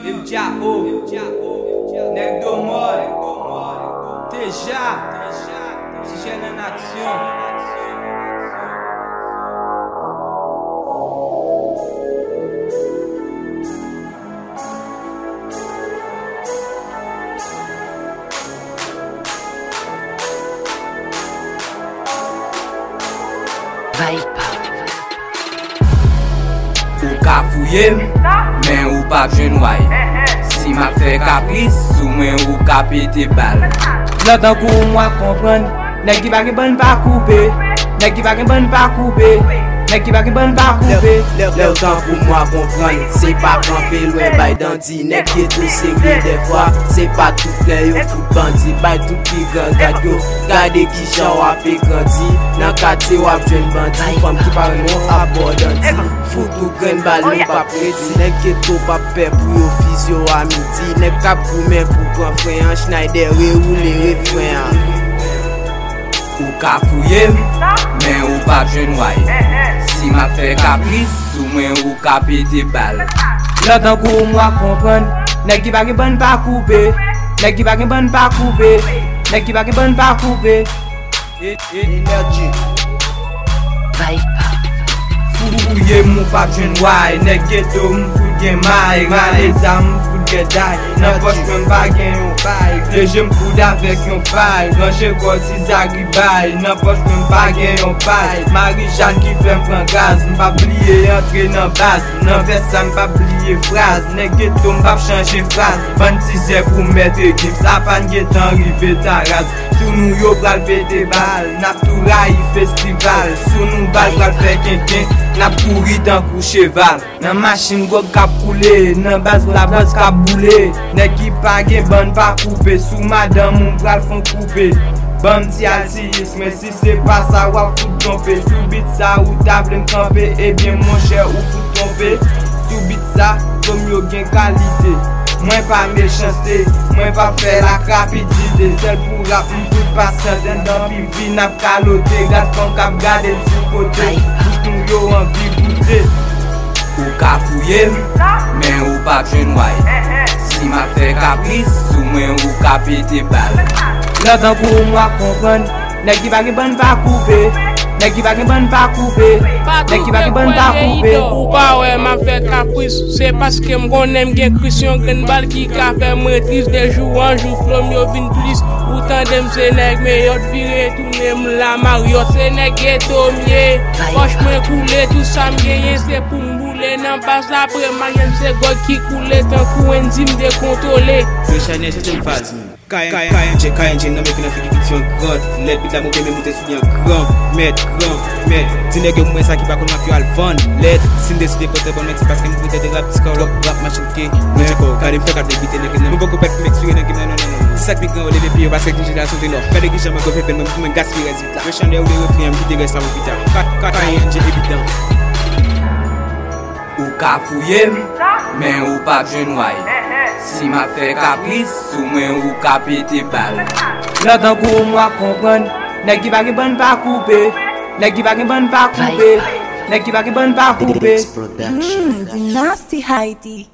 MJO, Neg Domor, Teja, Tigène en action. Ou ka fouye, men ou pa bjenway. Si ma fè kapris, sou men ou ka pete bal. Lò tan kou mwa kompran, nek ki baki ban pa koupe. Nek ki baki ban pa koupe. Nek ki baki ban pa koupe. Lò tan kou mwa kompran, se pa kampe lwen bay danti. Nek ki tou seri de fwa, se pa tout ple yo fout bandi. Bay tout ki gangad yo, gade ki jan wap e grandi. Nan kate wap jwen bandi, fam ki pare moun abordanti. Foutou gren bal nou pa preti. Nek ki tou pa pe pou yo fiz yo amiti. Nek kap koumen pou gran freyan, Schneider reroule refreyan. Ou ka fouye, men ou pa bjenway. Si ma fè kapris, sou men ou ka pete bal. Lò tan kou mwa kompran, nek ki baki ban pa koupe. Nek ki baki ban pa koupe. Nek ki baki ban pa koupe. Energy Fouye mou pa bjenway, nek geto mou fout gen may. Rale zam mou fout gen day, nan poch mwen pa gen yon bay. Deje mpoud avek yon pay, ranche koti zagri bay. Nan poch mwen pa gen yon pay, Marie-Jeanne ki fè mpren gaz. Mpa bliye entre nan baz, nan versa mpa bliye fraz. Nek geto mpa chanje fraz, bantize pou mette gif. Sa pan getan rive taraz, sou nou yo pral pete bal. Nap tou rayi festival, sou nou bal pral fè kenken. Nap kouri dan kou cheval, nan machin gog kap koule. Nan baz la baz kap boule. Nek ki pa gen ban pa koupe, sou madame moun pral fon koupe. Bam ti al siyis, men si se pa sa wap fout trompe. Sou bit sa ou table mkampe, ebyen mon chè ou fout trompe. Sou bit sa, kom yo gen kalite. Mwen pa mechansté, mwen pa fè la rapidité. Sel pou rap mfout pasante, dan pipi nap kalote. Gade kon kap gade sou kote, bouton yo an vi boute. Ou ka fouye, men ou pa bjenway. Si ma fè kapris, sou men ou ka pete bal. Lò tan kou mwa kompran, nek ki baki ban pa koupe. Nek ki baki ban pa koupe. Nek ki baki ban pa koupe. Ou pa wè ma fè kapris, se paske m konem gen krisyon gren bal ki ka fè mretris. De jou an jou flom yo vin plis. Ou tan dem se nek me yot vire toune m la mariot. Se nek geto mye, poch mwen koule, tout sa m genye se pou m boule. Nan bas la pre maryen se god ki koule, tan kou enzim dekontole. Yo chane se tem faz mi. KNG nan mek nan figi diksyon grand. Let bit la mou beme moute sou yon grand. Met. Dine gen mwen sa ki bakon mak yo alvan. Let, sin de sou de pote bon mek se paske mou de rap diska rap machin ke. Mwen cheko, kade m fek ap de bite nek nan. Mwen boko pek mek suye nan gen nan. Sak mi gran ou leve piyo paske kinje la son de lor. Kade ki jaman go pepen mwen gaspi rezit la. Yo chane ou de refriyam ki de res la mou pita. KNG evident. Ou ka fouye, men ou pa bjenway. Si ma fè kapris, sou men ou ka pete bal. Lò tan kou mwa kompran, nek ki baki ban pa koupe. Nek ki baki ban pa koupe. Nek ki baki ban pa koupe. The Nasty Heidi.